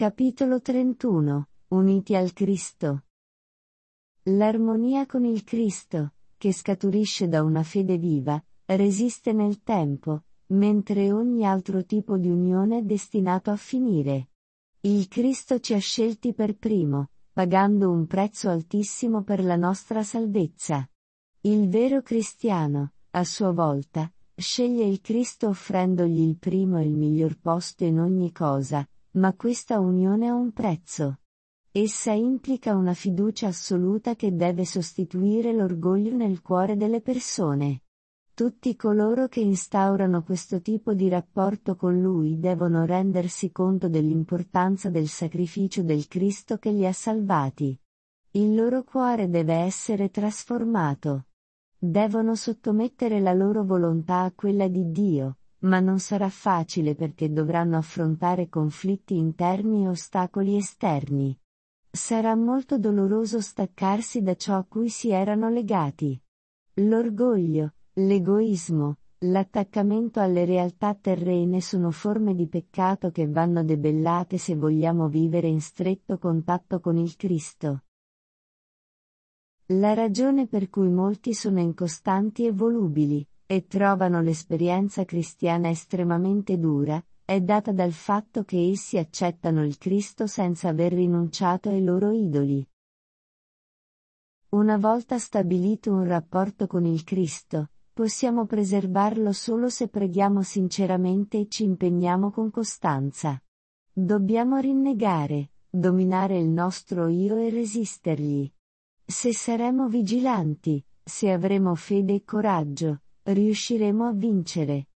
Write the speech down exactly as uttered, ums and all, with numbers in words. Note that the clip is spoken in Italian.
Capitolo trentuno. Uniti al Cristo. L'armonia con il Cristo, che scaturisce da una fede viva, resiste nel tempo, mentre ogni altro tipo di unione è destinato a finire. Il Cristo ci ha scelti per primo, pagando un prezzo altissimo per la nostra salvezza. Il vero cristiano, a sua volta, sceglie il Cristo offrendogli il primo e il miglior posto in ogni cosa, ma questa unione ha un prezzo. Essa implica una fiducia assoluta che deve sostituire l'orgoglio nel cuore delle persone. Tutti coloro che instaurano questo tipo di rapporto con Lui devono rendersi conto dell'importanza del sacrificio del Cristo che li ha salvati. Il loro cuore deve essere trasformato. Devono sottomettere la loro volontà a quella di Dio, ma non sarà facile perché dovranno affrontare conflitti interni e ostacoli esterni. Sarà molto doloroso staccarsi da ciò a cui si erano legati. L'orgoglio, l'egoismo, l'attaccamento alle realtà terrene sono forme di peccato che vanno debellate se vogliamo vivere in stretto contatto con il Cristo. La ragione per cui molti sono incostanti e volubili, e trovano l'esperienza cristiana estremamente dura, è data dal fatto che essi accettano il Cristo senza aver rinunciato ai loro idoli. Una volta stabilito un rapporto con il Cristo, possiamo preservarlo solo se preghiamo sinceramente e ci impegniamo con costanza. Dobbiamo rinnegare, dominare il nostro io e resistergli. Se saremo vigilanti, se avremo fede e coraggio, riusciremo a vincere.